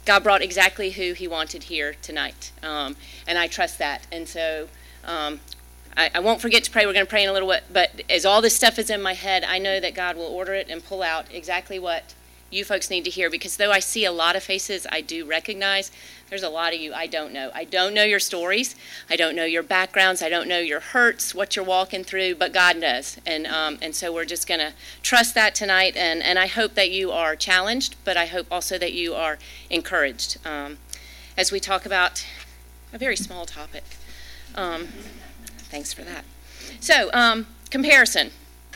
God brought exactly who he wanted here tonight, and I trust that. And so I won't forget to pray. We're going to pray in a little bit, but as all this stuff is in my head, I know that God will order it and pull out exactly what you folks need to hear, because though I see a lot of faces I do recognize, there's a lot of you I don't know. I don't know your stories. I don't know your backgrounds. I don't know your hurts, what you're walking through, but God does. And so we're just going to trust that tonight, and I hope that you are challenged, but I hope also that you are encouraged as we talk about a very small topic. Thanks for that. So, comparison.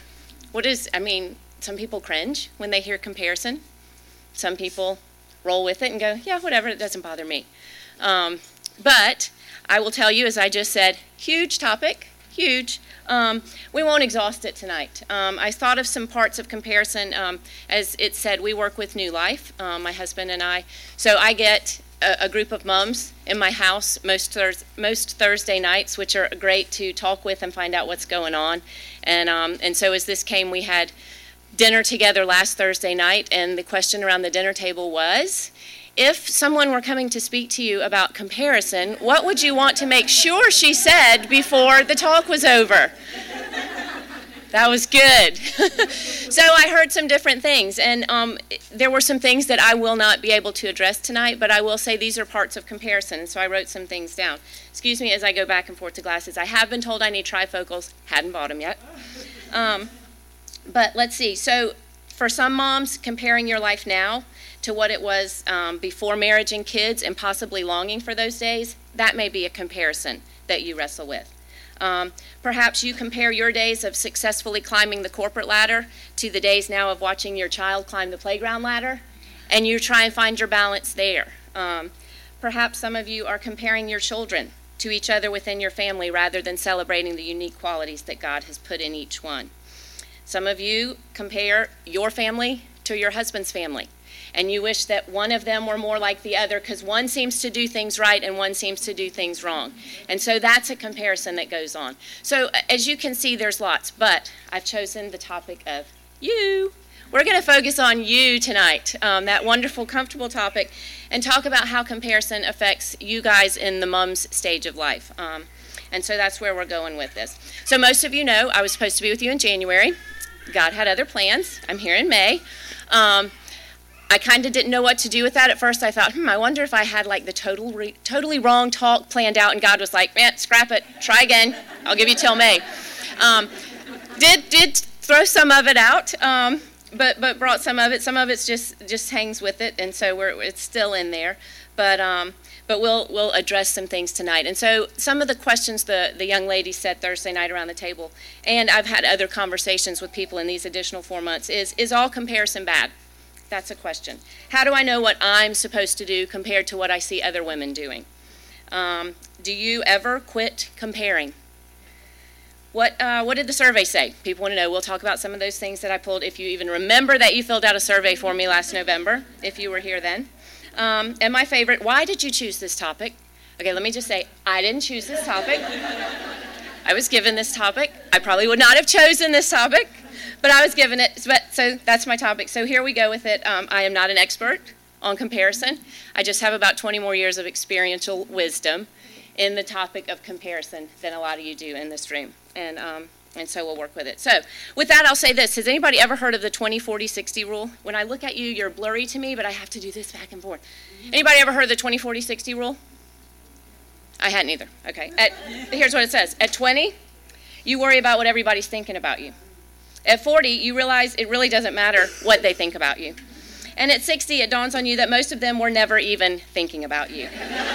Some people cringe when they hear comparison. Some people roll with it and go, yeah, whatever, it doesn't bother me. But I will tell you, as I just said, huge topic, huge. We won't exhaust it tonight. I thought of some parts of comparison. As it said, we work with New Life, my husband and I. So I get a group of moms in my house most Thursday nights, which are great to talk with and find out what's going on. And so as this came, we had dinner together last Thursday night, and the question around the dinner table was, if someone were coming to speak to you about comparison, what would you want to make sure she said before the talk was over? That was good. So I heard some different things, and there were some things that I will not be able to address tonight, but I will say these are parts of comparison, so I wrote some things down. Excuse me as I go back and forth to glasses. I have been told I need trifocals. Hadn't bought them yet. But let's see. So for some moms, comparing your life now to what it was before marriage and kids and possibly longing for those days, that may be a comparison that you wrestle with. Perhaps you compare your days of successfully climbing the corporate ladder to the days now of watching your child climb the playground ladder, and you try and find your balance there. Perhaps some of you are comparing your children to each other within your family rather than celebrating the unique qualities that God has put in each one. Some of you compare your family to your husband's family, and you wish that one of them were more like the other because one seems to do things right and one seems to do things wrong. And so that's a comparison that goes on. So as you can see, there's lots, but I've chosen the topic of you. We're going to focus on you tonight, that wonderful, comfortable topic, and talk about how comparison affects you guys in the mom's stage of life. And so that's where we're going with this. So most of you know I was supposed to be with you in January. God had other plans. I'm here in May. I kind of didn't know what to do with that at first. I thought, I wonder if I had like the totally wrong talk planned out, and God was like, man, scrap it, try again. I'll give you till May. Did throw some of it out, but brought some of it. Some of it just hangs with it, and so it's still in there. But we'll address some things tonight. And so some of the questions the young lady said Thursday night around the table, and I've had other conversations with people in these additional 4 months, is all comparison bad? That's a question. How do I know what I'm supposed to do compared to what I see other women doing? Do you ever quit comparing? What did the survey say? People want to know. We'll talk about some of those things that I pulled. If you even remember that you filled out a survey for me last November, if you were here then. And my favorite, why did you choose this topic? Okay, let me just say, I didn't choose this topic. I was given this topic. I probably would not have chosen this topic, but I was given it. So that's my topic. So here we go with it. I am not an expert on comparison. I just have about 20 more years of experiential wisdom in the topic of comparison than a lot of you do in this room. And so we'll work with it. So with that, I'll say this. Has anybody ever heard of the 20-40-60 rule? When I look at you, you're blurry to me, but I have to do this back and forth. Anybody ever heard of the 20-40-60 rule? I hadn't either. Okay. Here's what it says. At 20, you worry about what everybody's thinking about you. At 40, you realize it really doesn't matter what they think about you. And at 60, it dawns on you that most of them were never even thinking about you.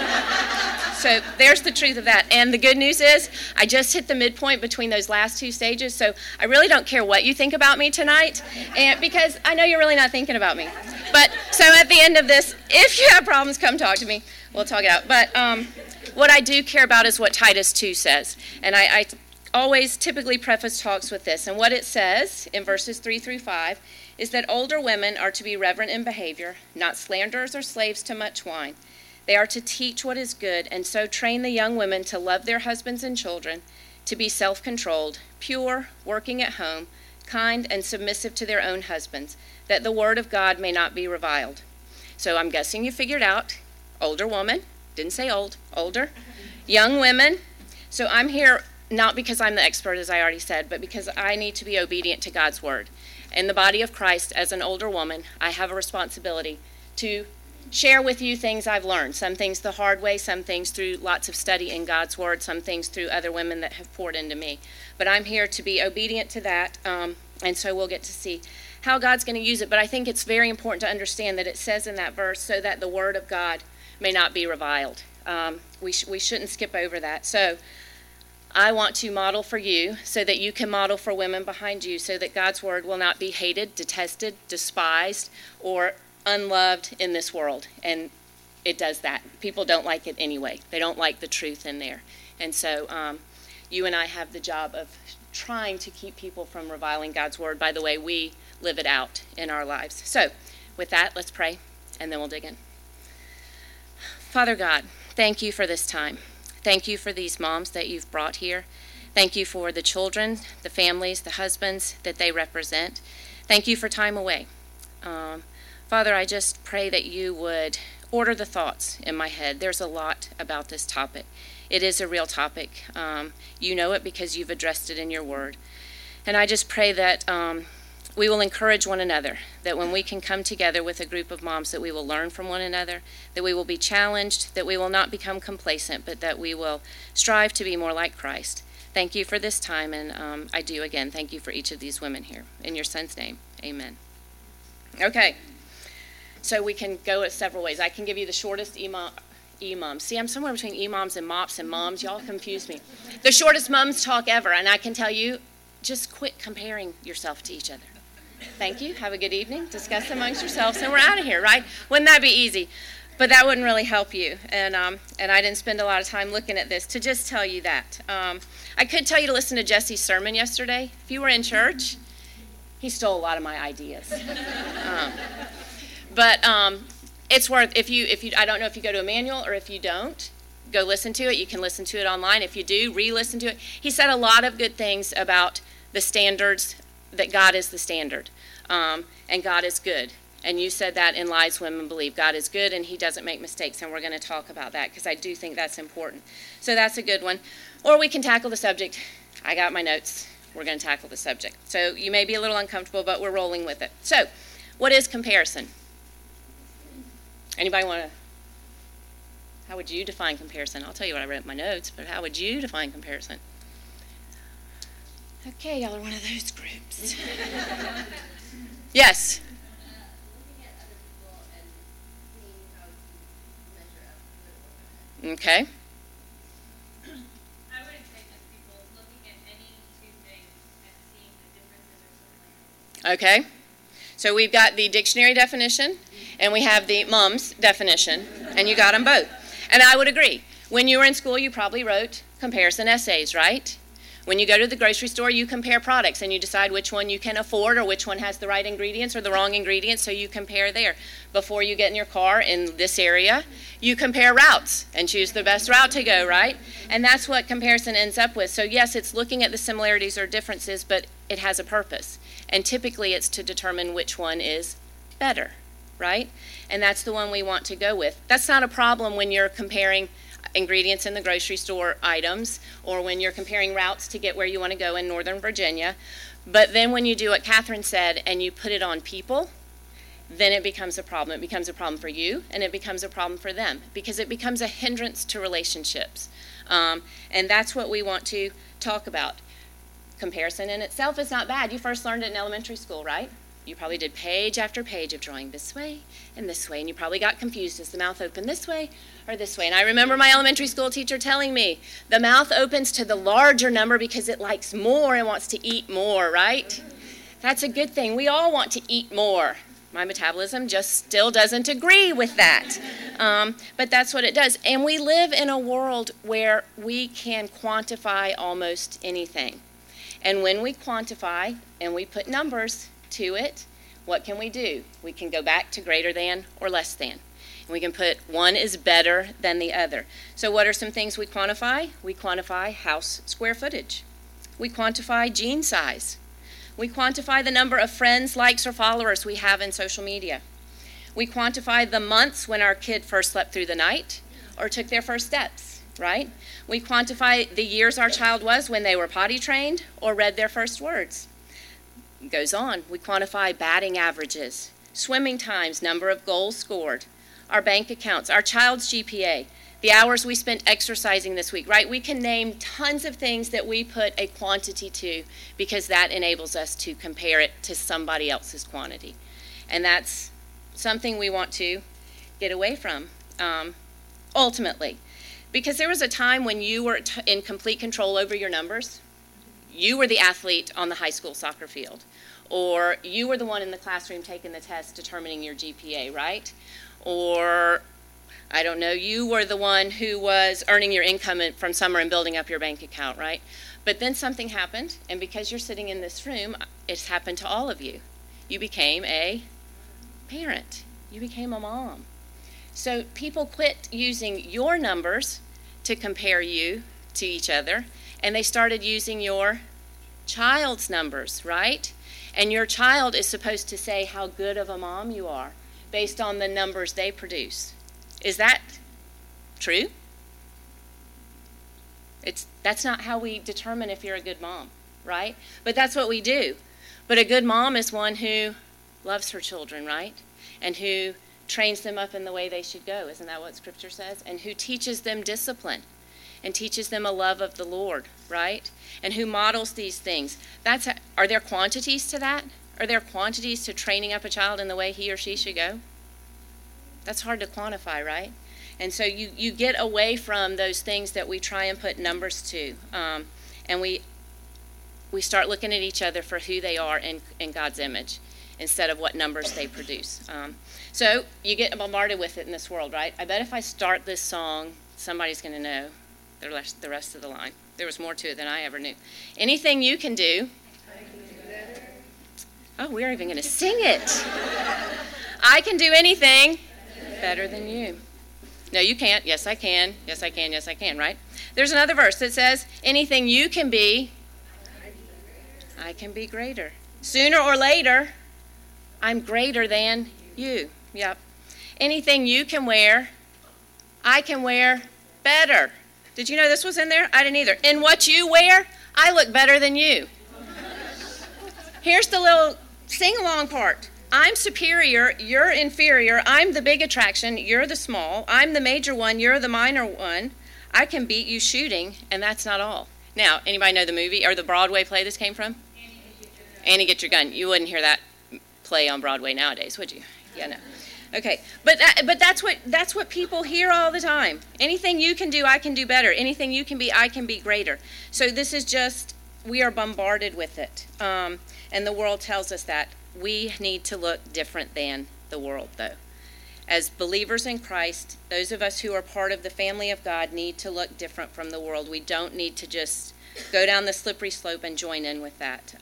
So there's the truth of that. And the good news is I just hit the midpoint between those last two stages, so I really don't care what you think about me tonight, and because I know you're really not thinking about me. But so at the end of this, if you have problems, come talk to me. We'll talk it out. But what I do care about is what Titus 2 says. And I always typically preface talks with this. And what it says in verses 3 through 5 is that older women are to be reverent in behavior, not slanderers or slaves to much wine. They are to teach what is good, and so train the young women to love their husbands and children, to be self-controlled, pure, working at home, kind, and submissive to their own husbands, that the word of God may not be reviled. So I'm guessing you figured out, older woman, didn't say old, older, young women. So I'm here not because I'm the expert, as I already said, but because I need to be obedient to God's word. In the body of Christ, as an older woman, I have a responsibility to share with you things I've learned. Some things the hard way, some things through lots of study in God's word, some things through other women that have poured into me. But I'm here to be obedient to that, and so we'll get to see how God's going to use it. But I think it's very important to understand that it says in that verse, so that the word of God may not be reviled. We shouldn't skip over that. So I want to model for you so that you can model for women behind you, so that God's word will not be hated, detested, despised, or unloved in this world. And it does that. People don't like it anyway. They don't like the truth in there. And so you and I have the job of trying to keep people from reviling God's word by the way we live it out in our lives. So with that, let's pray, and then we'll dig in. Father God, thank you for this time. Thank you for these moms that you've brought here. Thank you for the children, the families, the husbands that they represent. Thank you for time away. Father, I just pray that you would order the thoughts in my head. There's a lot about this topic. It is a real topic. You know it because you've addressed it in your word. And I just pray that we will encourage one another, that when we can come together with a group of moms, that we will learn from one another, that we will be challenged, that we will not become complacent, but that we will strive to be more like Christ. Thank you for this time, and I do, again, thank you for each of these women here. In your son's name, amen. Okay, so we can go several ways. I can give you the shortest imams. See, I'm somewhere between imams and mops and moms. Y'all confuse me. The shortest mums talk ever, and I can tell you, just quit comparing yourself to each other. Thank you. Have a good evening. Discuss amongst yourselves, and we're out of here, right? Wouldn't that be easy? But that wouldn't really help you. And I didn't spend a lot of time looking at this to just tell you that. I could tell you to listen to Jesse's sermon yesterday. If you were in church, he stole a lot of my ideas. But it's worth, if you, I don't know if you go to Emmanuel or if you don't, go listen to it. You can listen to it online. If you do, re-listen to it. He said a lot of good things about the standards, that God is the standard, and God is good. And you said that in Lies Women Believe. God is good, and he doesn't make mistakes, and we're going to talk about that because I do think that's important. So that's a good one. Or we can tackle the subject. I got my notes. We're going to tackle the subject. So you may be a little uncomfortable, but we're rolling with it. So what is comparison? Anybody want to? How would you define comparison? I'll tell you what I wrote in my notes, but how would you define comparison? Okay, y'all are one of those groups. Yes? Looking at other people and seeing how you measure up with one another. Okay. I would say just people looking at any two things and seeing the differences or similarities. Okay. So we've got the dictionary definition, and we have the mom's definition, and you got them both. And I would agree. When you were in school, you probably wrote comparison essays, right? When you go to the grocery store, you compare products, and you decide which one you can afford or which one has the right ingredients or the wrong ingredients, so you compare there. Before you get in your car in this area, you compare routes and choose the best route to go, right? And that's what comparison ends up with. So yes, it's looking at the similarities or differences, but it has a purpose. And typically it's to determine which one is better, right? And that's the one we want to go with. That's not a problem when you're comparing ingredients in the grocery store items, or when you're comparing routes to get where you want to go in Northern Virginia. But then when you do what Catherine said and you put it on people, then it becomes a problem. It becomes a problem for you, and it becomes a problem for them, because it becomes a hindrance to relationships. And that's what we want to talk about. Comparison in itself is not bad. You first learned it in elementary school, right? You probably did page after page of drawing this way, and you probably got confused. Is the mouth open this way or this way? And I remember my elementary school teacher telling me, the mouth opens to the larger number because it likes more and wants to eat more, right? That's a good thing. We all want to eat more. My metabolism just still doesn't agree with that. But that's what it does. And we live in a world where we can quantify almost anything. And when we quantify and we put numbers to it, what can we do? We can go back to greater than or less than. And we can put one is better than the other. So what are some things we quantify? We quantify house square footage. We quantify jean size. We quantify the number of friends, likes, or followers we have in social media. We quantify the months when our kid first slept through the night or took their first steps, right? We quantify the years our child was when they were potty trained or read their first words. It goes on. We quantify batting averages, swimming times, number of goals scored, our bank accounts, our child's GPA, the hours we spent exercising this week, right? We can name tons of things that we put a quantity to because that enables us to compare it to somebody else's quantity. And that's something we want to get away from, ultimately. Because there was a time when you were in complete control over your numbers. You were the athlete on the high school soccer field. Or you were the one in the classroom taking the test determining your GPA, right? Or, I don't know, you were the one who was earning your income from summer and building up your bank account, right? But then something happened, and because you're sitting in this room, it's happened to all of you. You became a parent. You became a mom. So people quit using your numbers to compare you to each other, and they started using your child's numbers, right? And your child is supposed to say how good of a mom you are based on the numbers they produce. Is that true? That's not how we determine if you're a good mom, right? But that's what we do. But a good mom is one who loves her children, right? And who trains them up in the way they should go. Isn't that what Scripture says? And who teaches them discipline and teaches them a love of the Lord, right? And who models these things. Are there quantities to that? Are there quantities to training up a child in the way he or she should go? That's hard to quantify, right? And so you get away from those things that we try and put numbers to. And we start looking at each other for who they are in God's image instead of what numbers they produce. So you get bombarded with it in this world, right? I bet if I start this song, somebody's going to know the rest of the line. There was more to it than I ever knew. Anything you can do. Oh, we aren't even going to sing it. I can do anything better than you. No, you can't. Yes, I can. Yes, I can. Yes, I can, right? There's another verse that says, anything you can be, I can be greater. Sooner or later, I'm greater than you. Yep. Anything you can wear, I can wear better. Did you know this was in there? I didn't either. In what you wear, I look better than you. Here's the little sing-along part. I'm superior, you're inferior, I'm the big attraction, you're the small, I'm the major one, you're the minor one. I can beat you shooting, and that's not all. Now, anybody know the movie or the Broadway play this came from? Annie, Get Your Gun. You wouldn't hear that play on Broadway nowadays, would you? Yeah, no. Okay, but that's what people hear all the time. Anything you can do, I can do better. Anything you can be, I can be greater. So this is just, we are bombarded with it, and the world tells us that. We need to look different than the world, though. As believers in Christ, those of us who are part of the family of God need to look different from the world. We don't need to just go down the slippery slope and join in with that.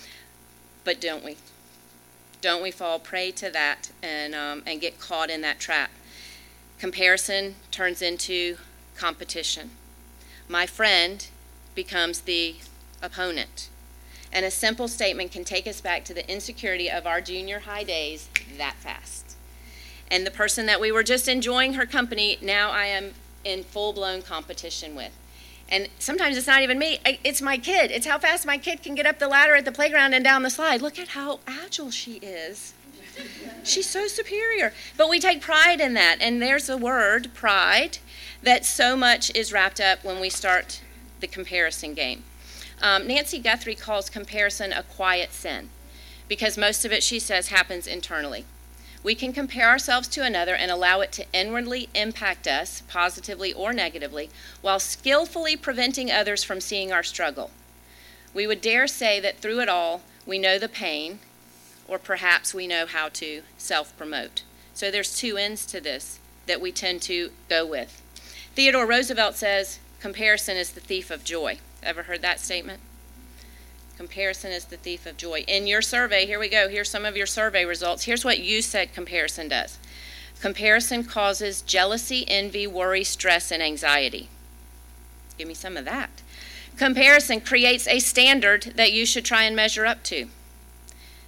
But don't we? Don't we fall prey to that and get caught in that trap? Comparison turns into competition. My friend becomes the opponent. And a simple statement can take us back to the insecurity of our junior high days that fast. And the person that we were just enjoying her company, now I am in full-blown competition with. And sometimes it's not even me, it's my kid. It's how fast my kid can get up the ladder at the playground and down the slide. Look at how agile she is. She's so superior. But we take pride in that. And there's a word, pride, that so much is wrapped up when we start the comparison game. Nancy Guthrie calls comparison a quiet sin because most of it, she says, happens internally. We can compare ourselves to another and allow it to inwardly impact us, positively or negatively, while skillfully preventing others from seeing our struggle. We would dare say that through it all, we know the pain, or perhaps we know how to self-promote. So there's two ends to this that we tend to go with. Theodore Roosevelt says, comparison is the thief of joy. Ever heard that statement? Comparison is the thief of joy. In your survey, here we go. Here's some of your survey results. Here's what you said comparison does. Comparison causes jealousy, envy, worry, stress, and anxiety. Give me some of that. Comparison creates a standard that you should try and measure up to.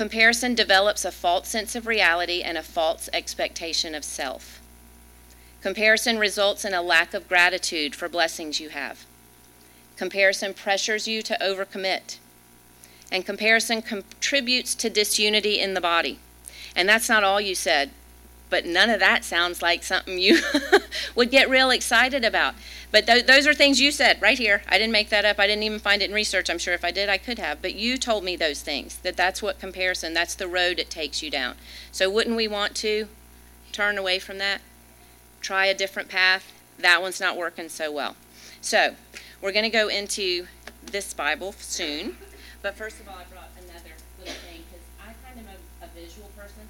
Comparison develops a false sense of reality and a false expectation of self. Comparison results in a lack of gratitude for blessings you have. Comparison pressures you to overcommit. And comparison contributes to disunity in the body. And that's not all you said, but none of that sounds like something you would get real excited about. But those are things you said right here. I didn't make that up. I didn't even find it in research. I'm sure if I did, I could have. But you told me those things, that's what comparison, that's the road it takes you down. So wouldn't we want to turn away from that? Try a different path? That one's not working so well. So we're going to go into this Bible soon. But first of all, I brought another little thing because I kind of am a visual person.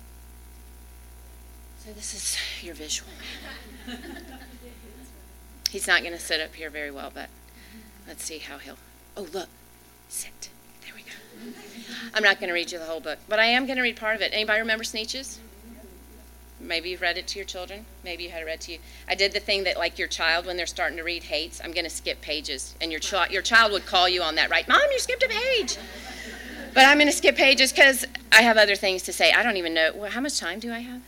So this is your visual. He's not going to sit up here very well, but let's see how he'll... Oh, look. Sit. There we go. I'm not going to read you the whole book, but I am going to read part of it. Anybody remember Sneetches? Maybe you've read it to your children. Maybe you had it read to you. I did the thing that, like, your child, when they're starting to read, hates. I'm going to skip pages. And your child would call you on that, right? Mom, you skipped a page. But I'm going to skip pages because I have other things to say. I don't even know. Well, how much time do I have?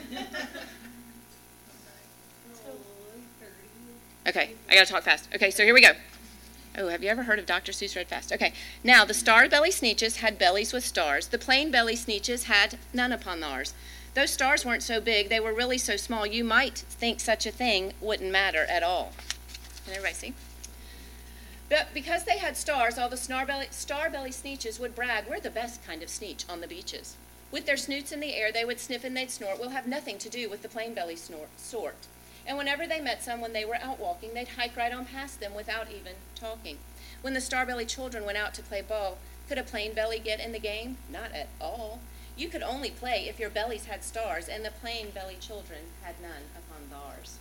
Okay, I got to talk fast. Okay, so here we go. Oh, have you ever heard of Dr. Seuss Read Fast? Okay, now the star belly Sneetches had bellies with stars. The plain belly Sneetches had none upon theirs. Those stars weren't so big, they were really so small, you might think such a thing wouldn't matter at all. Can everybody see? But because they had stars, all the star belly Sneetches would brag, we're the best kind of Sneetch on the beaches. With their snoots in the air, they would sniff and they'd snort. We'll have nothing to do with the plain belly sort. And whenever they met someone they were out walking, they'd hike right on past them without even talking. When the star belly children went out to play ball, could a plain belly get in the game? Not at all. You could only play if your bellies had stars, and the plain belly children had none upon theirs.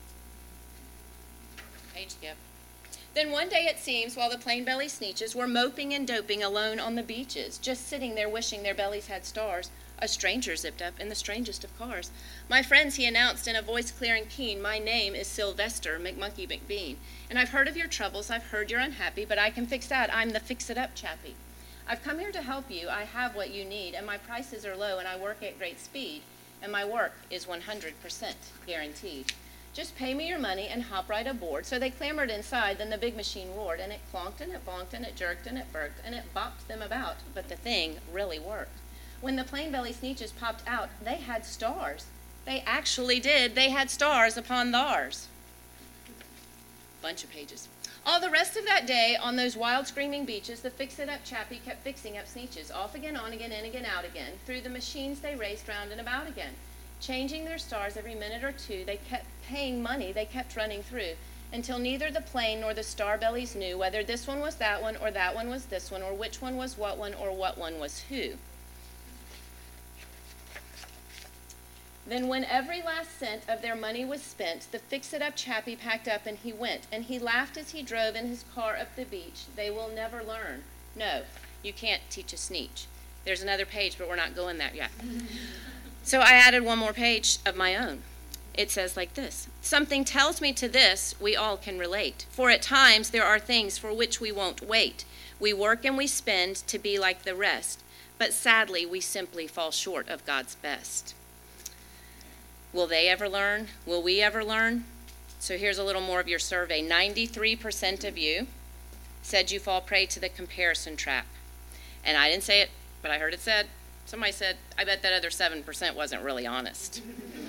Page skip. Then one day it seems, while the plain belly Sneetches were moping and doping alone on the beaches, just sitting there wishing their bellies had stars, a stranger zipped up in the strangest of cars. My friends, he announced in a voice clear and keen, my name is Sylvester McMonkey McBean, and I've heard of your troubles, I've heard you're unhappy, but I can fix that, I'm the fix-it-up chappie. I've come here to help you, I have what you need, and my prices are low, and I work at great speed, and my work is 100% guaranteed. Just pay me your money and hop right aboard. So they clambered inside, then the big machine roared, and it clonked and it bonked and it jerked and it burked and it bopped them about, but the thing really worked. When the plain belly Sneetches popped out, they had stars. They actually did. They had stars upon theirs. Bunch of pages. All the rest of that day, on those wild screaming beaches, the fix-it-up chappie kept fixing up Sneetches, off again, on again, in again, out again. Through the machines they raced round and about again. Changing their stars every minute or two, they kept paying money, they kept running through, until neither the plain nor the star bellies knew whether this one was that one, or that one was this one, or which one was what one, or what one was who. Then when every last cent of their money was spent, the fix-it-up chappie packed up and he went, and he laughed as he drove in his car up the beach. They will never learn. No, you can't teach a Sneetch. There's another page, but we're not going there yet. So I added one more page of my own. It says like this. Something tells me to this we all can relate. For at times there are things for which we won't wait. We work and we spend to be like the rest. But sadly, we simply fall short of God's best. Will they ever learn? Will we ever learn? So here's a little more of your survey. 93% of you said you fall prey to the comparison trap. And I didn't say it, but I heard it said. Somebody said, I bet that other 7% wasn't really honest.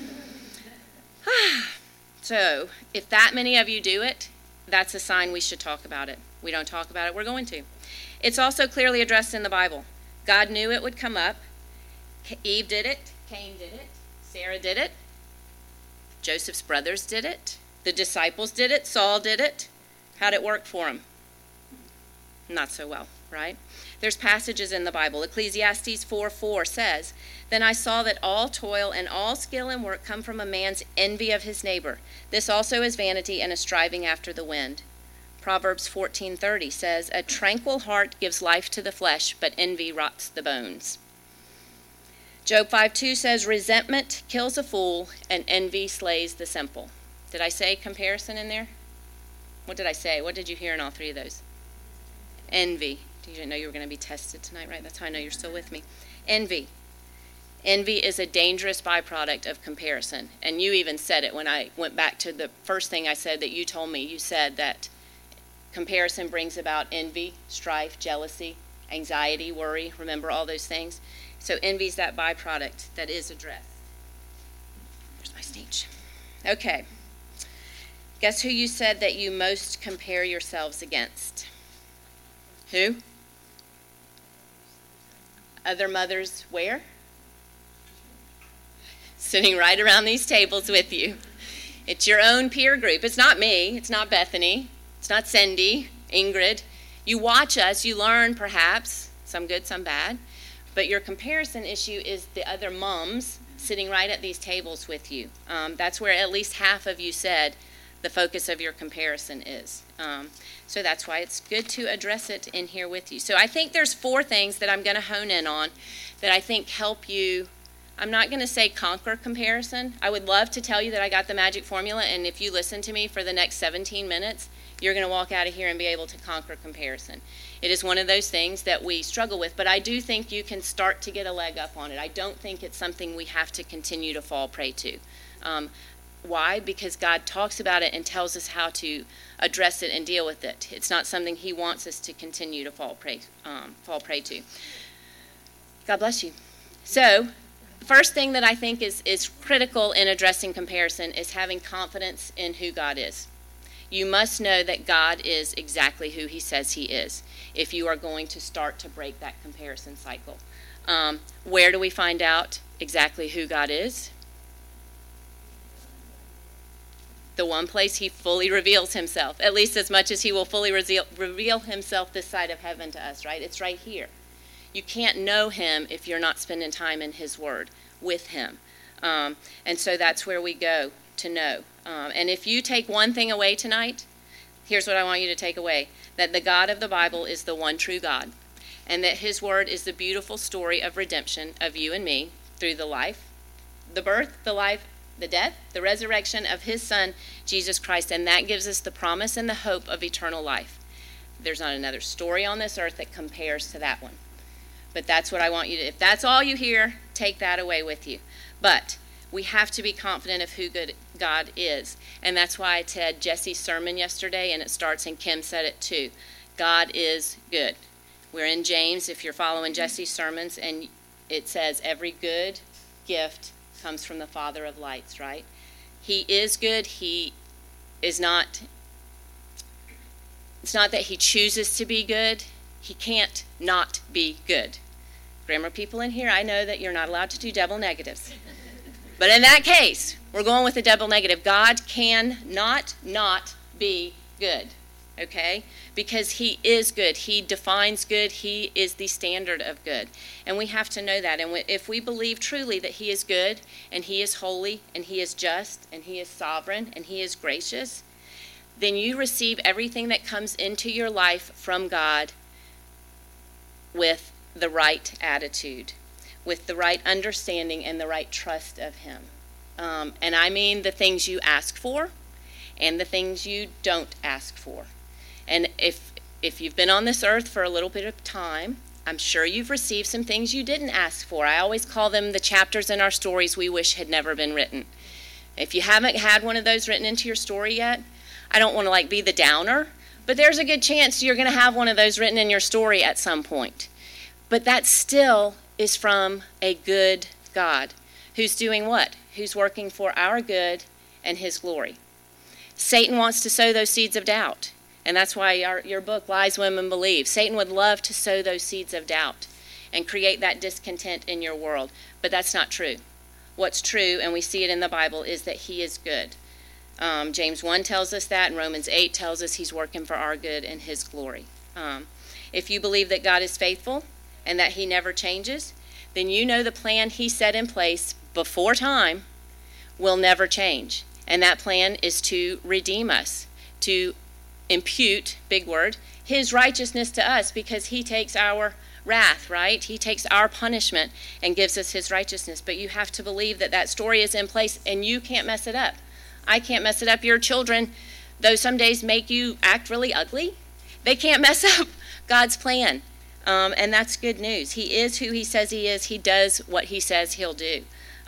So if that many of you do it, that's a sign we should talk about it. We don't talk about it, we're going to. It's also clearly addressed in the Bible. God knew it would come up. Eve did it. Cain did it. Sarah did it. Joseph's brothers did it. The disciples did it. Saul did it. How'd it work for him? Not so well, right? There's passages in the Bible. Ecclesiastes 4:4 says, Then I saw that all toil and all skill and work come from a man's envy of his neighbor. This also is vanity and a striving after the wind. Proverbs 14:30 says, A tranquil heart gives life to the flesh, but envy rots the bones. Job 5:2 says, Resentment kills a fool, and envy slays the simple. Did I say comparison in there? What did I say? What did you hear in all three of those? Envy. You didn't know you were going to be tested tonight, right? That's how I know you're still with me. Envy. Envy is a dangerous byproduct of comparison. And you even said it when I went back to the first thing I said that you told me. You said that comparison brings about envy, strife, jealousy, anxiety, worry. Remember all those things? So envy is that byproduct that is addressed. There's my speech. Okay. Guess who you said that you most compare yourselves against? Who? Other mothers where? Sitting right around these tables with you. It's your own peer group. It's not me. It's not Bethany. It's not Cindy, Ingrid. You watch us. You learn, perhaps, some good, some bad. But your comparison issue is the other moms sitting right at these tables with you. That's where at least half of you said the focus of your comparison is. So that's why it's good to address it in here with you. So I think there's 4 things that I'm going to hone in on that I think help you. I'm not going to say conquer comparison. I would love to tell you that I got the magic formula, and if you listen to me for the next 17 minutes, you're going to walk out of here and be able to conquer comparison. It is one of those things that we struggle with, but I do think you can start to get a leg up on it. I don't think it's something we have to continue to fall prey to. Why? Because God talks about it and tells us how to address it and deal with it. It's not something he wants us to continue to fall prey to. God bless you. So, first thing that I think is critical in addressing comparison is having confidence in who God is. You must know that God is exactly who he says he is if you are going to start to break that comparison cycle. Where do we find out exactly who God is? The one place he fully reveals himself, at least as much as he will fully reveal himself this side of heaven to us, right? It's right here. You can't know him if you're not spending time in his word with him. And so that's where we go to know. And if you take one thing away tonight, here's what I want you to take away. That the God of the Bible is the one true God. And that his word is the beautiful story of redemption of you and me through the life, the birth, the life, the death, the resurrection of his son, Jesus Christ. And that gives us the promise and the hope of eternal life. There's not another story on this earth that compares to that one. But that's what I want you to, if that's all you hear, take that away with you. But we have to be confident of who good God is. And that's why I said Jesse's sermon yesterday, and it starts, and Kim said it too. God is good. We're in James, if you're following Jesse's sermons, and it says every good gift comes from the Father of lights, right? He is good. He is not, it's not that he chooses to be good. He can't not be good. Grammar people in here, I know that you're not allowed to do double negatives. But in that case, we're going with a double negative. God can not be good, okay? Because he is good. He defines good. He is the standard of good. And we have to know that. And if we believe truly that he is good, and he is holy, and he is just, and he is sovereign, and he is gracious, then you receive everything that comes into your life from God with the right attitude, with the right understanding and the right trust of him. And I mean the things you ask for and the things you don't ask for. And if you've been on this earth for a little bit of time, I'm sure you've received some things you didn't ask for. I always call them the chapters in our stories we wish had never been written. If you haven't had one of those written into your story yet, I don't want to be the downer, but there's a good chance you're going to have one of those written in your story at some point. But that still is from a good God who's doing what? Who's working for our good and his glory. Satan wants to sow those seeds of doubt. And that's why your book, Lies Women Believe. Satan would love to sow those seeds of doubt and create that discontent in your world. But that's not true. What's true, and we see it in the Bible, is that he is good. James 1 tells us that, and Romans 8 tells us he's working for our good and his glory. If you believe that God is faithful and that he never changes, then you know the plan he set in place before time will never change. And that plan is to redeem us, to impute, big word, his righteousness to us, because he takes our wrath, right? He takes our punishment and gives us his righteousness. But you have to believe that that story is in place and you can't mess it up. I can't mess it up. Your children, though some days make you act really ugly, they can't mess up God's plan. And that's good news. He is who he says he is. He does what he says he'll do.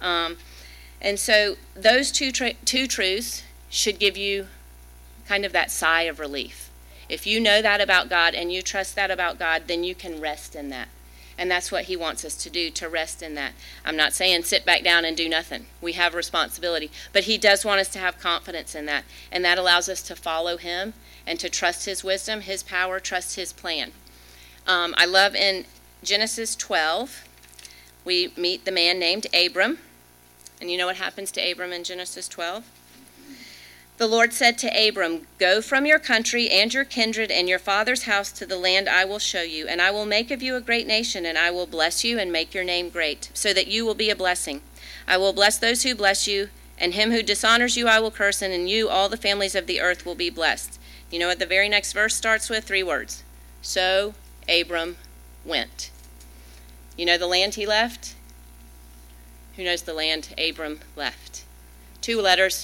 And so those two truths should give you kind of that sigh of relief. If you know that about God and you trust that about God, then you can rest in that. And that's what he wants us to do, to rest in that. I'm not saying sit back down and do nothing. We have responsibility. But he does want us to have confidence in that. And that allows us to follow him and to trust his wisdom, his power, trust his plan. I love in Genesis 12, we meet the man named Abram. And you know what happens to Abram in Genesis 12? The Lord said to Abram, "Go from your country and your kindred and your father's house to the land I will show you, and I will make of you a great nation, and I will bless you and make your name great, so that you will be a blessing. I will bless those who bless you, and him who dishonors you I will curse, and in you all the families of the earth will be blessed." You know what the very next verse starts with? 3 words. So Abram went. You know the land he left? Who knows the land Abram left? 2 letters.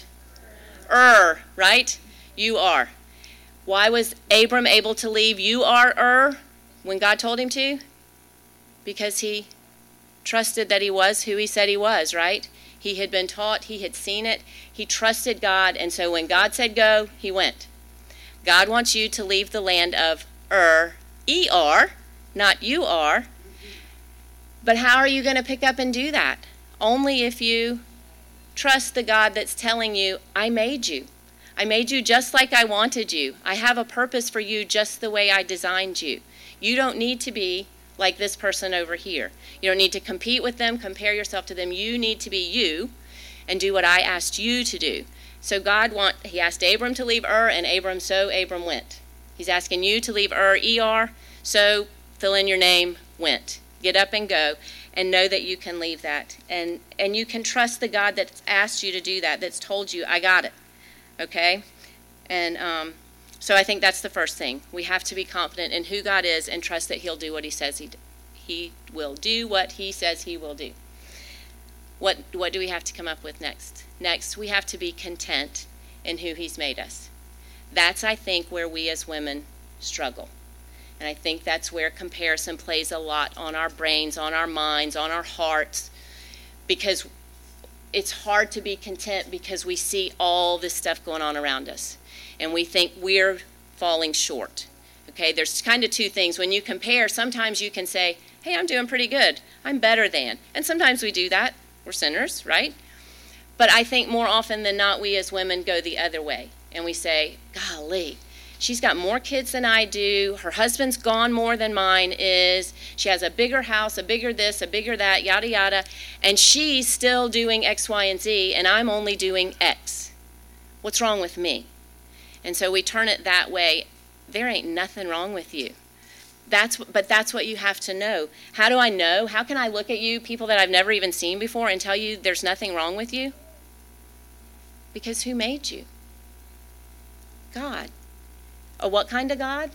Right? You are. Why was Abram able to leave you are when God told him to? Because he trusted that he was who he said he was, right? He had been taught, he had seen it, he trusted God, and so when God said go, he went. God wants you to leave the land of E-R, not you are. But how are you going to pick up and do that? Only if you trust the God that's telling you, I made you. I made you just like I wanted you. I have a purpose for you just the way I designed you. You don't need to be like this person over here. You don't need to compete with them, compare yourself to them. You need to be you and do what I asked you to do. So he asked Abram to leave and Abram went. He's asking you to leave E-R, so fill in your name, went. Get up and go. And know that you can leave that. And you can trust the God that's asked you to do that, that's told you, I got it. Okay? And so I think that's the first thing. We have to be confident in who God is and trust that he'll do what he says he will do what he says he will do. What do we have to come up with next? Next, we have to be content in who he's made us. That's, I think, where we as women struggle. And I think that's where comparison plays a lot on our brains, on our minds, on our hearts, because it's hard to be content because we see all this stuff going on around us, and we think we're falling short. Okay, there's kind of 2 things. When you compare, sometimes you can say, hey, I'm doing pretty good. I'm better than. And sometimes we do that. We're sinners, right? But I think more often than not, we as women go the other way, and we say, golly, she's got more kids than I do. Her husband's gone more than mine is. She has a bigger house, a bigger this, a bigger that, yada, yada. And she's still doing X, Y, and Z, and I'm only doing X. What's wrong with me? And so we turn it that way. There ain't nothing wrong with you. But that's what you have to know. How do I know? How can I look at you, people that I've never even seen before, and tell you there's nothing wrong with you? Because who made you? God. A what kind of God?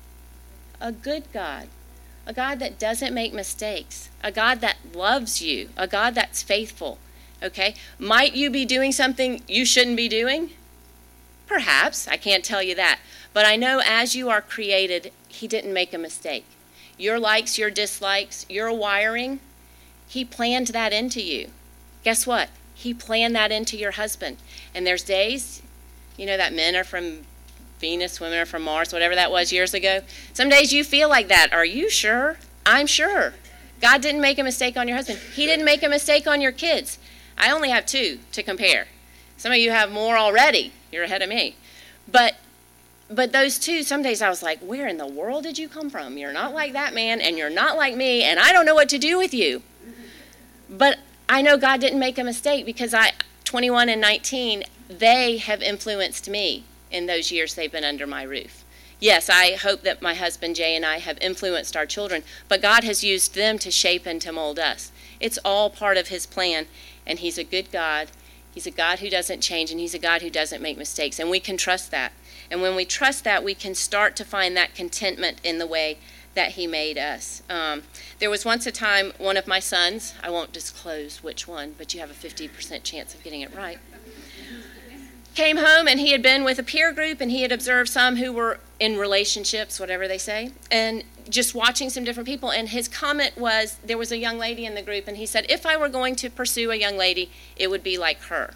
A good God. A God that doesn't make mistakes. A God that loves you. A God that's faithful. Okay? Might you be doing something you shouldn't be doing? Perhaps. I can't tell you that. But I know as you are created, he didn't make a mistake. Your likes, your dislikes, your wiring, he planned that into you. Guess what? He planned that into your husband. And there's days, you know that men are from Venus, women are from Mars, whatever that was years ago. Some days you feel like that. Are you sure? I'm sure. God didn't make a mistake on your husband. He didn't make a mistake on your kids. I only have 2 to compare. Some of you have more already. You're ahead of me. But those 2, some days I was like, where in the world did you come from? You're not like that man, and you're not like me, and I don't know what to do with you. But I know God didn't make a mistake because 21 and 19, they have influenced me in those years they've been under my roof. Yes, I hope that my husband Jay and I have influenced our children, but God has used them to shape and to mold us. It's all part of his plan, and he's a good God. He's a God who doesn't change, and he's a God who doesn't make mistakes, and we can trust that. And when we trust that, we can start to find that contentment in the way that he made us. There was once a time, one of my sons, I won't disclose which one, but you have a 50% chance of getting it right, came home and he had been with a peer group and he had observed some who were in relationships, whatever they say, and just watching some different people. And his comment was, there was a young lady in the group, and he said, if I were going to pursue a young lady, it would be like her.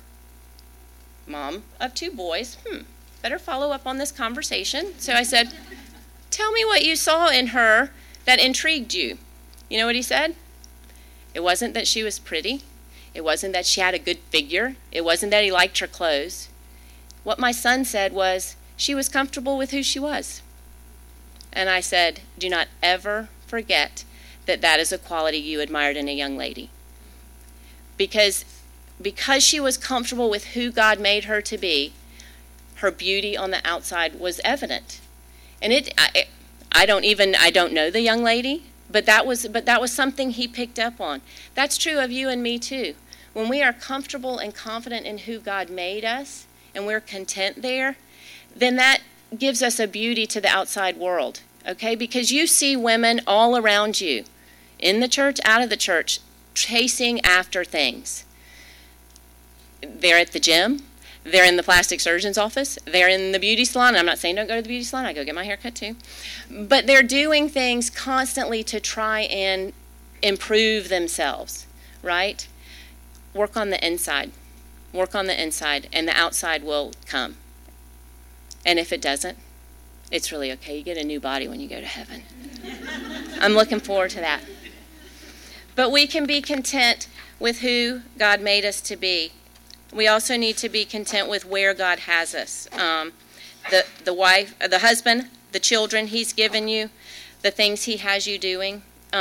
Mom of 2 boys, better follow up on this conversation. So I said, tell me what you saw in her that intrigued you. You know what he said? It wasn't that she was pretty. It wasn't that she had a good figure. It wasn't that he liked her clothes. What my son said was, she was comfortable with who she was. And I said, do not ever forget that that is a quality you admired in a young lady. Because she was comfortable with who God made her to be, her beauty on the outside was evident. And I don't know the young lady, but that was something he picked up on. That's true of you and me too. When we are comfortable and confident in who God made us, and we're content there, then that gives us a beauty to the outside world, okay? Because you see women all around you, in the church, out of the church, chasing after things. They're at the gym. They're in the plastic surgeon's office. They're in the beauty salon. I'm not saying don't go to the beauty salon. I go get my hair cut too. But they're doing things constantly to try and improve themselves, right? Work on the inside. Work on the inside, and the outside will come. And if it doesn't, it's really okay. You get a new body when you go to heaven. I'm looking forward to that. But we can be content with who God made us to be. We also need to be content with where God has us. The wife, the husband, the children He's given you, the things He has you doing,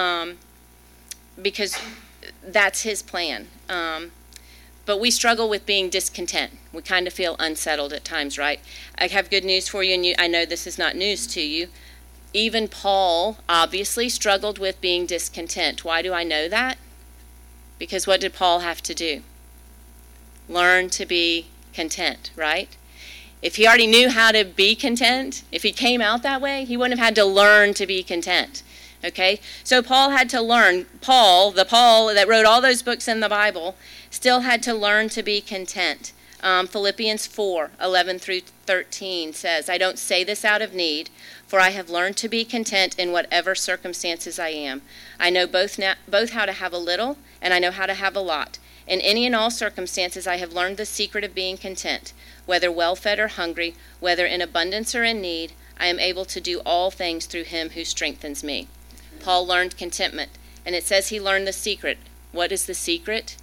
because that's His plan. But we struggle with being discontent. We kind of feel unsettled at times, right? I have good news for you, and I know this is not news to you. Even Paul obviously struggled with being discontent. Why do I know that? Because what did Paul have to do? Learn to be content, right? If he already knew how to be content, if he came out that way, he wouldn't have had to learn to be content. Okay? So Paul had to learn. The Paul that wrote all those books in the Bible still had to learn to be content. Philippians 4:11 through 13 says, I don't say this out of need, for I have learned to be content in whatever circumstances I am. I know both how to have a little, and I know how to have a lot. In any and all circumstances, I have learned the secret of being content. Whether well-fed or hungry, whether in abundance or in need, I am able to do all things through Him who strengthens me. Paul learned contentment, and it says he learned the secret. What is the secret?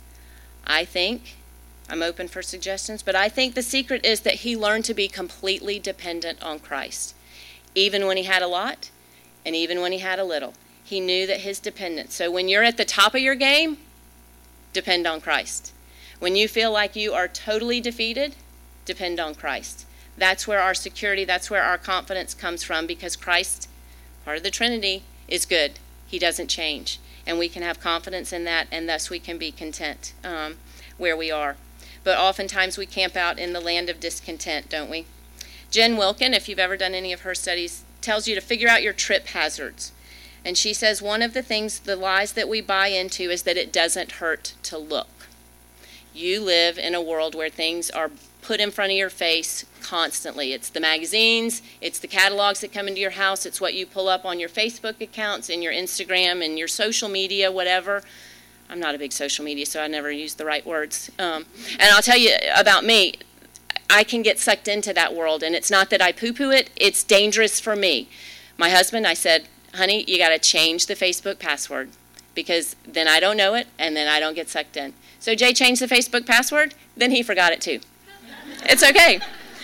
I'm open for suggestions, but I think the secret is that he learned to be completely dependent on Christ. Even when he had a lot, and even when he had a little. He knew that his dependence. So when you're at the top of your game, depend on Christ. When you feel like you are totally defeated, depend on Christ. That's where our security, that's where our confidence comes from, because Christ, part of the Trinity, is good. He doesn't change. And we can have confidence in that, and thus we can be content where we are. But oftentimes we camp out in the land of discontent, don't we? Jen Wilkin, if you've ever done any of her studies, tells you to figure out your trip hazards. And she says one of the things, the lies that we buy into is that it doesn't hurt to look. You live in a world where things are put in front of your face constantly. It's the magazines, it's the catalogs that come into your house, it's what you pull up on your Facebook accounts and your Instagram and your social media, whatever. I'm not a big social media, so I never use the right words. And I'll tell you about me, I can get sucked into that world, and it's not that I poo-poo it, it's dangerous for me. My husband, I said, honey, you got to change the Facebook password, because then I don't know it, and then I don't get sucked in. So Jay changed the Facebook password, then he forgot it too. It's okay.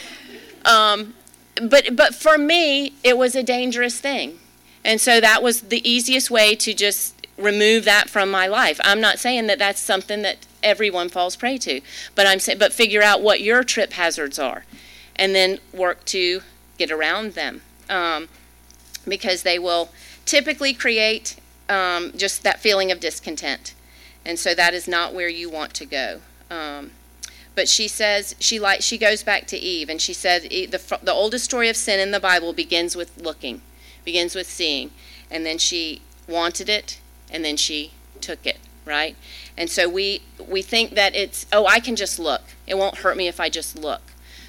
But for me, it was a dangerous thing. And so that was the easiest way to just remove that from my life. I'm not saying that that's something that everyone falls prey to, but figure out what your trip hazards are, and then work to get around them, because they will typically create just that feeling of discontent, and so that is not where you want to go. But she says she goes back to Eve, and she said the oldest story of sin in the Bible begins with looking, begins with seeing, and then she wanted it, and then she took it, right? And so we think that it's, I can just look. It won't hurt me if I just look.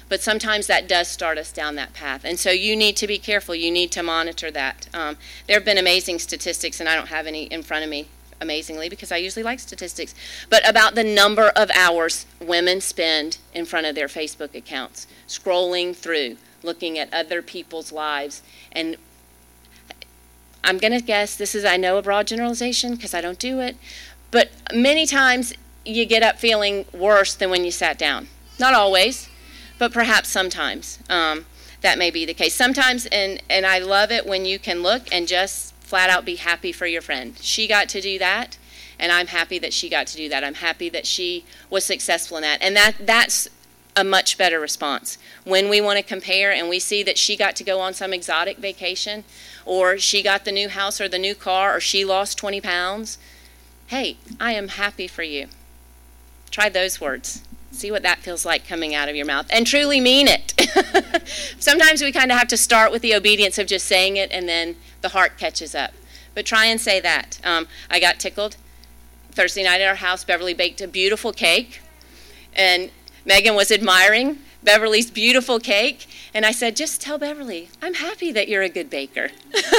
But sometimes that does start us down that path. And so you need to be careful. You need to monitor that. There have been amazing statistics, and I don't have any in front of me, amazingly, because I usually like statistics, but about the number of hours women spend in front of their Facebook accounts, scrolling through, looking at other people's lives. And I'm going to guess, I know a broad generalization because I don't do it, but many times you get up feeling worse than when you sat down. Not always, but perhaps sometimes that may be the case. Sometimes, and I love it when you can look and just flat out be happy for your friend. She got to do that, and I'm happy that she got to do that. I'm happy that she was successful in that. And that's a much better response. When we want to compare and we see that she got to go on some exotic vacation, or she got the new house or the new car, or she lost 20 pounds, hey, I am happy for you. Try those words. See what that feels like coming out of your mouth. And truly mean it. Sometimes we kind of have to start with the obedience of just saying it, and then the heart catches up. But try and say that. I got tickled. Thursday night at our house, Beverly baked a beautiful cake. And Megan was admiring Beverly's beautiful cake. And I said, just tell Beverly, I'm happy that you're a good baker.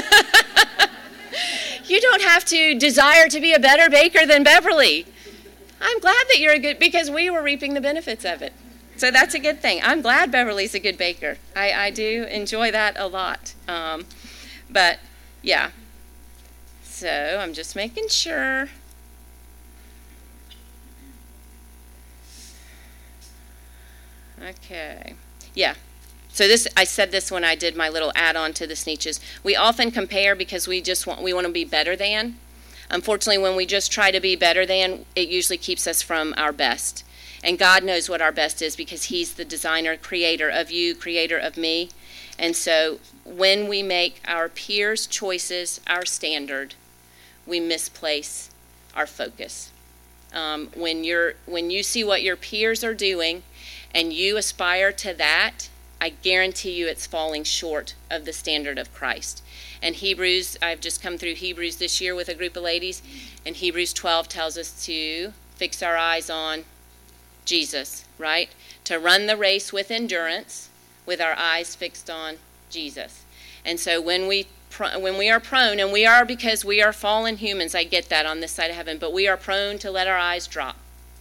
You don't have to desire to be a better baker than Beverly. I'm glad that you're a good, because we were reaping the benefits of it. So that's a good thing. I'm glad Beverly's a good baker. I do enjoy that a lot. But, yeah. So I'm just making sure. Okay. Yeah. So I said this when I did my little add-on to the Sneetches. We often compare because we want to be better than. Unfortunately, when we just try to be better than, it usually keeps us from our best. And God knows what our best is because he's the designer, creator of you, creator of me. And so when we make our peers' choices our standard, we misplace our focus. When you see what your peers are doing and you aspire to that, I guarantee you it's falling short of the standard of Christ. And Hebrews, I've just come through Hebrews this year with a group of ladies, and Hebrews 12 tells us to fix our eyes on Jesus, right? To run the race with endurance, with our eyes fixed on Jesus. And so when we are prone, and we are because we are fallen humans, I get that on this side of heaven, but we are prone to let our eyes drop.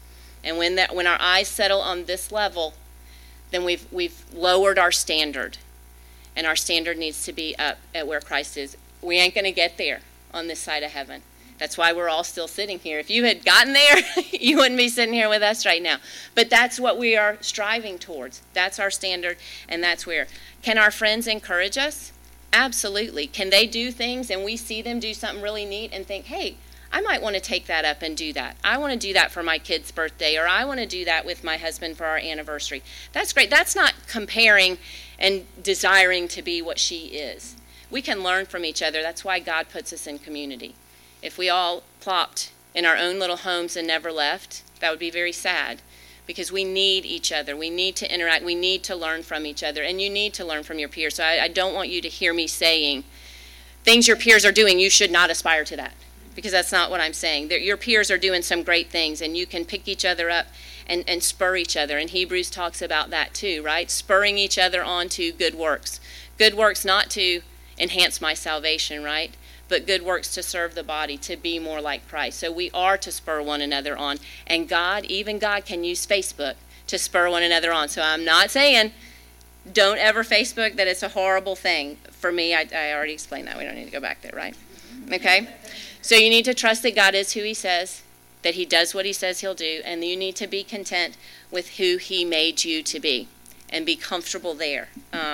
And when our eyes settle on this level, then we've lowered our standard. And our standard needs to be up at where Christ is. We ain't going to get there on this side of heaven. That's why we're all still sitting here. If you had gotten there, you wouldn't be sitting here with us right now. But that's what we are striving towards. That's our standard, and that's where. Can our friends encourage us? Absolutely. Can they do things and we see them do something really neat and think, hey, I might want to take that up and do that. I want to do that for my kid's birthday, or I want to do that with my husband for our anniversary. That's great. That's not comparing and desiring to be what she is. We can learn from each other. That's why God puts us in community. If we all plopped in our own little homes and never left, that would be very sad, because we need each other. We need to interact. We need to learn from each other, and you need to learn from your peers. So I don't want you to hear me saying things your peers are doing, you should not aspire to that, because that's not what I'm saying. Your peers are doing some great things, and you can pick each other up and spur each other. And Hebrews talks about that too, right? Spurring each other on to good works. Good works not to enhance my salvation, right? But good works to serve the body, to be more like Christ. So we are to spur one another on. And God, even God, can use Facebook to spur one another on. So I'm not saying don't ever Facebook, that it's a horrible thing. For me, I already explained that. We don't need to go back there, right? Okay? So you need to trust that God is who he says, that he does what he says he'll do, and you need to be content with who he made you to be and be comfortable there.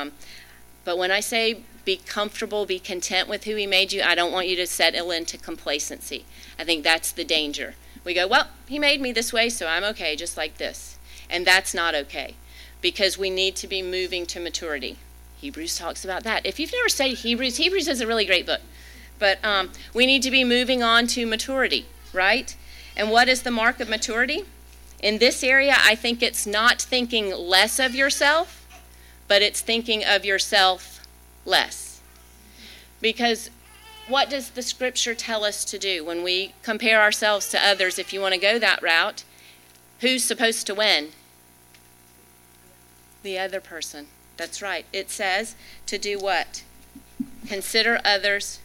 But when I say be comfortable, be content with who he made you, I don't want you to settle into complacency. I think that's the danger. We go, well, he made me this way, so I'm okay, just like this. And that's not okay, because we need to be moving to maturity. Hebrews talks about that. If you've never studied Hebrews is a really great book. But we need to be moving on to maturity, right? And what is the mark of maturity? In this area, I think it's not thinking less of yourself, but it's thinking of yourself less. Because what does the scripture tell us to do when we compare ourselves to others? If you want to go that route, who's supposed to win? The other person. That's right. It says to do what? Consider others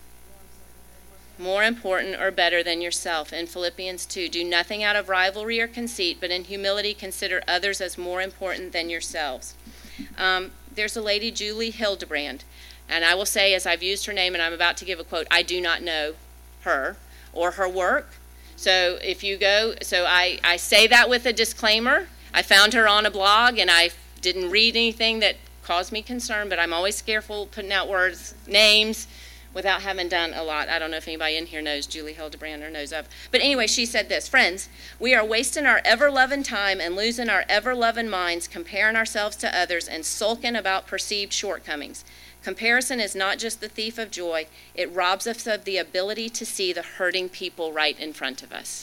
more important or better than yourself. In Philippians 2, do nothing out of rivalry or conceit, but in humility consider others as more important than yourselves. There's a lady, Julie Hildebrand, and I will say, as I've used her name and I'm about to give a quote, I do not know her or her work. So if you go, I say that with a disclaimer. I found her on a blog and I didn't read anything that caused me concern, but I'm always careful putting out words, names, without having done a lot. I don't know if anybody in here knows Julie Hildebrand or knows of. But anyway, she said this, friends, we are wasting our ever-loving time and losing our ever-loving minds comparing ourselves to others and sulking about perceived shortcomings. Comparison is not just the thief of joy. It robs us of the ability to see the hurting people right in front of us.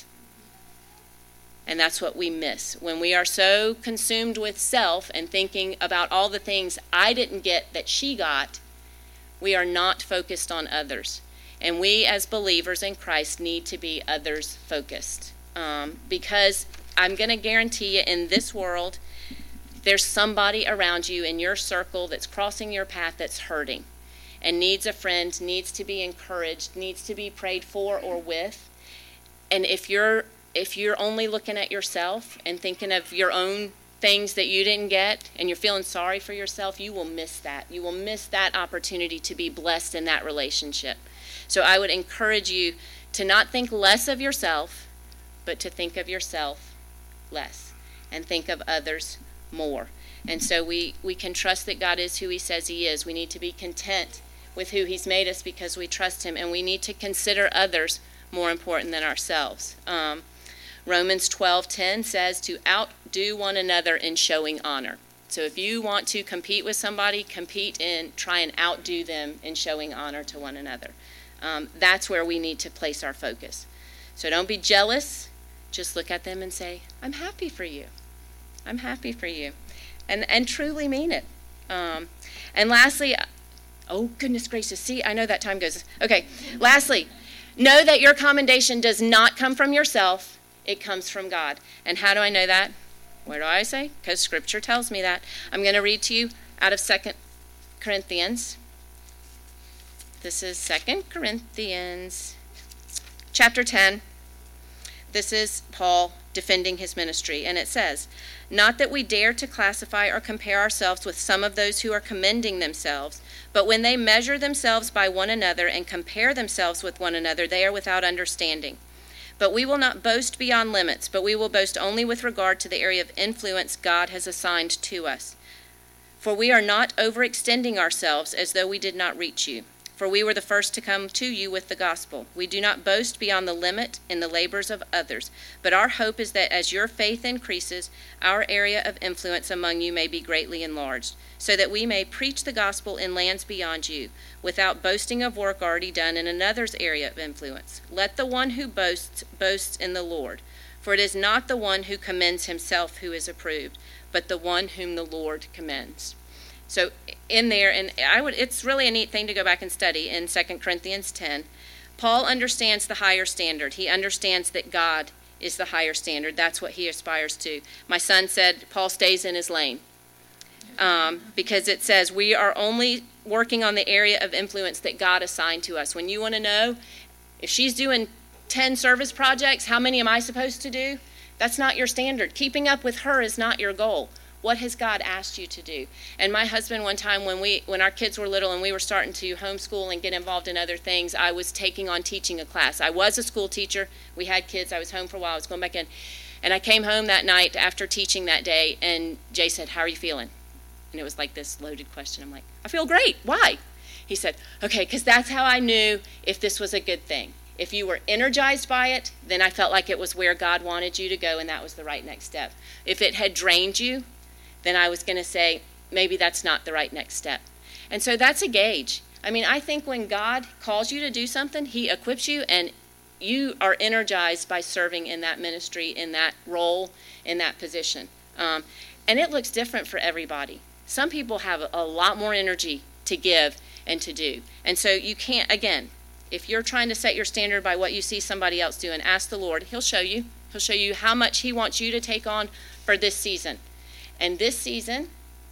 And that's what we miss. When we are so consumed with self and thinking about all the things I didn't get that she got, we are not focused on others. And we as believers in Christ need to be others focused. Because I'm going to guarantee you in this world, there's somebody around you in your circle that's crossing your path that's hurting and needs a friend, needs to be encouraged, needs to be prayed for or with. And if you're only looking at yourself and thinking of your own things that you didn't get and you're feeling sorry for yourself, you will miss that. You will miss that opportunity to be blessed in that relationship. So I would encourage you to not think less of yourself, but to think of yourself less and think of others more. And so we can trust that God is who he says he is. We need to be content with who he's made us because we trust him, and we need to consider others more important than ourselves. Romans 12:10 says to outdo one another in showing honor. So if you want to compete with somebody, compete in try and outdo them in showing honor to one another. That's where we need to place our focus. So don't be jealous. Just look at them and say, I'm happy for you. I'm happy for you. And truly mean it. And lastly, oh goodness gracious, see, I know that time goes. Okay, lastly, know that your commendation does not come from yourself. It comes from God. And how do I know that? Where do I say? Because Scripture tells me that. I'm going to read to you out of 2 Corinthians. This is 2 Corinthians chapter 10. This is Paul defending his ministry. And it says, not that we dare to classify or compare ourselves with some of those who are commending themselves, but when they measure themselves by one another and compare themselves with one another, they are without understanding. But we will not boast beyond limits, but we will boast only with regard to the area of influence God has assigned to us. For we are not overextending ourselves as though we did not reach you. For we were the first to come to you with the gospel. We do not boast beyond the limit in the labors of others, but our hope is that as your faith increases, our area of influence among you may be greatly enlarged, so that we may preach the gospel in lands beyond you, without boasting of work already done in another's area of influence. Let the one who boasts, boast in the Lord. For it is not the one who commends himself who is approved, but the one whom the Lord commends. So in there, and it's really a neat thing to go back and study in 2 Corinthians 10. Paul understands the higher standard. He understands that God is the higher standard. That's what he aspires to. My son said Paul stays in his lane because it says we are only working on the area of influence that God assigned to us. When you want to know if she's doing 10 service projects, how many am I supposed to do? That's not your standard. Keeping up with her is not your goal. What has God asked you to do? And my husband, one time when our kids were little and we were starting to homeschool and get involved in other things, I was taking on teaching a class. I was a school teacher. We had kids. I was home for a while. I was going back in. And I came home that night after teaching that day, and Jay said, how are you feeling? And it was like this loaded question. I'm like, I feel great. Why? He said, okay, because that's how I knew if this was a good thing. If you were energized by it, then I felt like it was where God wanted you to go, and that was the right next step. If it had drained you, then I was going to say, maybe that's not the right next step. And so that's a gauge. I mean, I think when God calls you to do something, he equips you, and you are energized by serving in that ministry, in that role, in that position. And it looks different for everybody. Some people have a lot more energy to give and to do. And so you can't, again, if you're trying to set your standard by what you see somebody else doing, ask the Lord. He'll show you. He'll show you how much he wants you to take on for this season. And this season,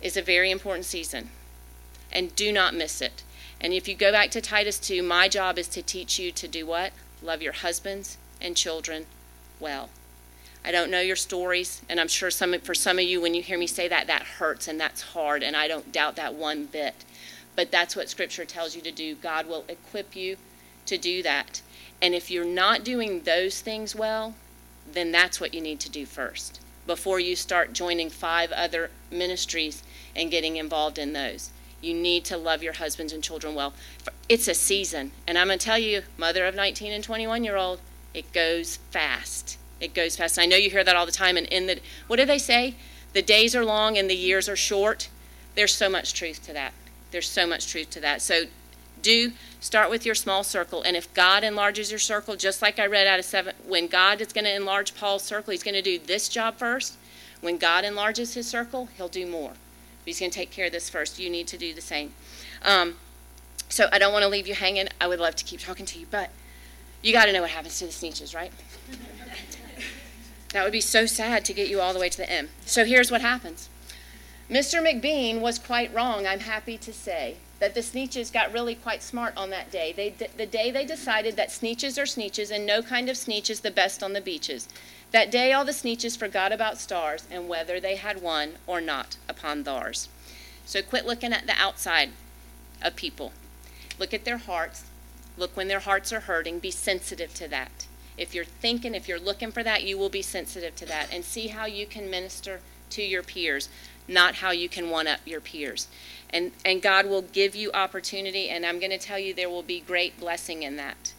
is a very important season, and do not miss it. And if you go back to Titus 2, my job is to teach you to do what? Love your husbands and children well. I don't know your stories, and I'm sure for some of you, when you hear me say that, that hurts and that's hard, and I don't doubt that one bit. But that's what Scripture tells you to do. God will equip you to do that. And if you're not doing those things well, then that's what you need to do first, before you start joining 5 other ministries and getting involved in those. You need to love your husbands and children well. It's a season. And I'm going to tell you, mother of 19 and 21-year-old, it goes fast. It goes fast. I know you hear that all the time. And what do they say? The days are long and the years are short. There's so much truth to that. There's so much truth to that. So do start with your small circle. And if God enlarges your circle, just like I read out of 7, when God is going to enlarge Paul's circle, he's going to do this job first. When God enlarges his circle, he'll do more. But he's going to take care of this first. You need to do the same. So I don't want to leave you hanging. I would love to keep talking to you, but you got to know what happens to the Sneetches, right? That would be so sad to get you all the way to the end. So here's what happens. Mr. McBean was quite wrong, I'm happy to say, that the Sneetches got really quite smart on that day. The day they decided that Sneetches are Sneetches and no kind of Sneetch is the best on the beaches. That day all the Sneetches forgot about stars and whether they had won or not upon theirs. So quit looking at the outside of people. Look at their hearts. Look when their hearts are hurting. Be sensitive to that. If you're looking for that, you will be sensitive to that. And see how you can minister to your peers, not how you can one-up your peers. And God will give you opportunity, and I'm going to tell you there will be great blessing in that.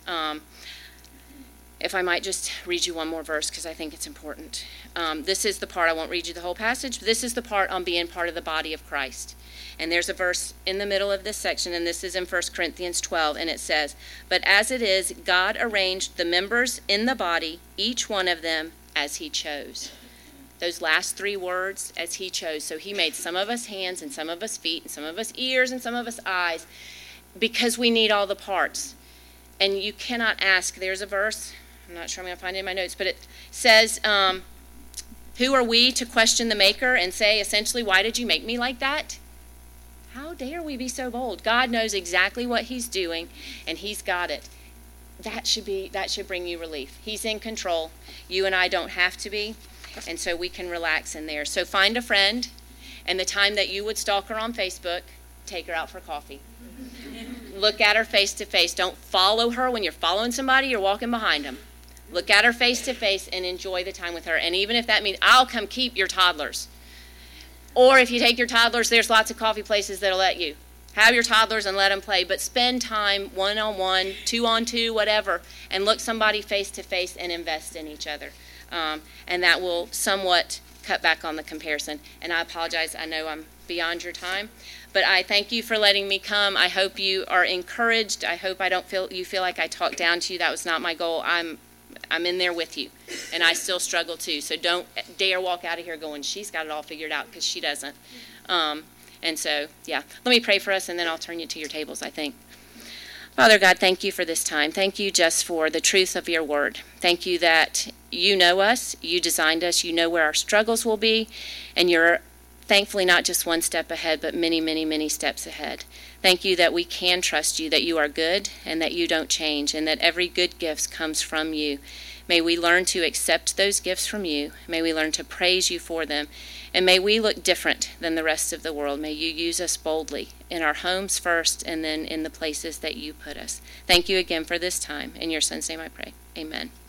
If I might just read you one more verse, because I think it's important. This is the part, I won't read you the whole passage, but this is the part on being part of the body of Christ. And there's a verse in the middle of this section, and this is in 1 Corinthians 12, and it says, "But as it is, God arranged the members in the body, each one of them as he chose." Those last 3 words, as he chose. So he made some of us hands, and some of us feet, and some of us ears, and some of us eyes, because we need all the parts. And you cannot ask, there's a verse, I'm not sure I'm going to find it in my notes, but it says, who are we to question the Maker and say, essentially, why did you make me like that? How dare we be so bold? God knows exactly what he's doing, and he's got it. That should bring you relief. He's in control. You and I don't have to be, and so we can relax in there. So find a friend, and the time that you would stalk her on Facebook, take her out for coffee. Look at her face to face. Don't follow her when you're following somebody, you're walking behind them. Look at her face to face and enjoy the time with her. And even if that means, I'll come keep your toddlers. Or if you take your toddlers, there's lots of coffee places that'll let you. Have your toddlers and let them play, but spend time one-on-one, 2-on-2, whatever, and look somebody face to face and invest in each other. And that will somewhat cut back on the comparison. And I apologize, I know I'm beyond your time, but I thank you for letting me come. I hope you are encouraged. I hope you feel like I talked down to you. That was not my goal. I'm in there with you, and I still struggle too. So don't dare walk out of here going, she's got it all figured out, because she doesn't. And so, yeah, let me pray for us, and then I'll turn you to your tables, I think. Father God, thank you for this time. Thank you just for the truth of your word. Thank you that you know us, you designed us, you know where our struggles will be, and you're thankfully not just one step ahead, but many, many, many steps ahead. Thank you that we can trust you, that you are good and that you don't change, and that every good gift comes from you. May we learn to accept those gifts from you. May we learn to praise you for them. And may we look different than the rest of the world. May you use us boldly in our homes first and then in the places that you put us. Thank you again for this time. In your son's name I pray. Amen.